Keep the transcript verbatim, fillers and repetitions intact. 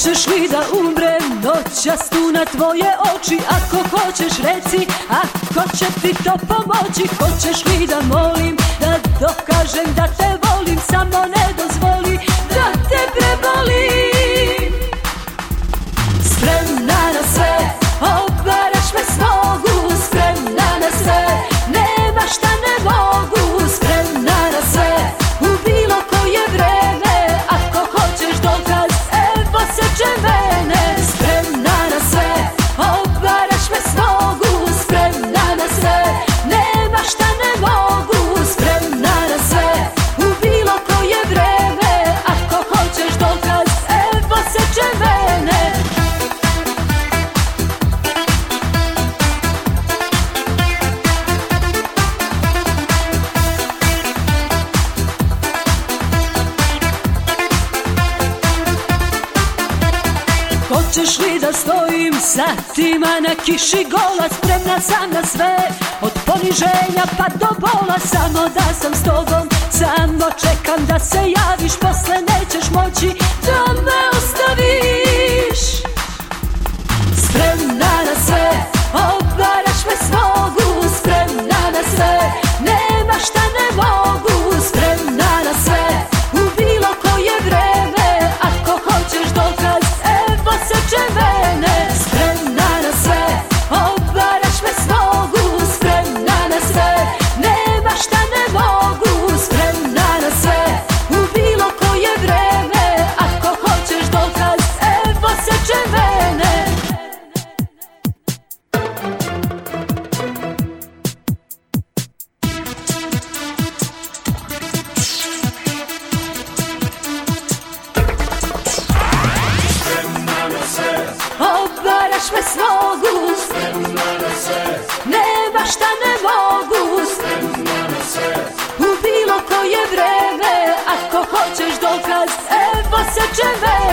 Hoćeš li da umrem noćas tu na tvoje oči? Ako hoćeš reci, ako će ti to pomoći. Hoćeš li da molim, da dokažem da te volim? Samo ne dozvoli da te prebolim. Spremna na sve, obaraš me s nogu. Spremna na sve, nema šta ne mogu. Spremna na sve, u bilo koje vreme. Ako hoćeš dokaz, evo seče mene. Spremna na sve, obaraš me s nogu. Spremna na sve, nema šta ne mogu. Spremna na sve, u bilo koje vreme. Ako hoćeš dokaz, evo seče mene. Hoćeš li da stojim satima na kiši gola? Spremna sam na sve, od poniženja pa do bola. Samo da sam s tobom, samo čekam da se javiš. Posle nećeš moći da me ostaviš. Spremna na sve, obaraš me s nogu. Spremna na sve, nema šta ne mogu. Spremna na sve, u bilo koje vreme. Ako hoćeš dokaz, evo seče mene. Spremna na sve, obaraš me s nogu. Spremna na sve, nema šta ne mogu. Spremna na sve, u bilo koje vreme. Ako hoćeš dokaz, evo seče mene. Obaraš me s nogu. Spremna na sve, Nema šta ne mogu. spremna na sve, U bilo koje vreme. Ako hoćeš dokaz, evo seče mene.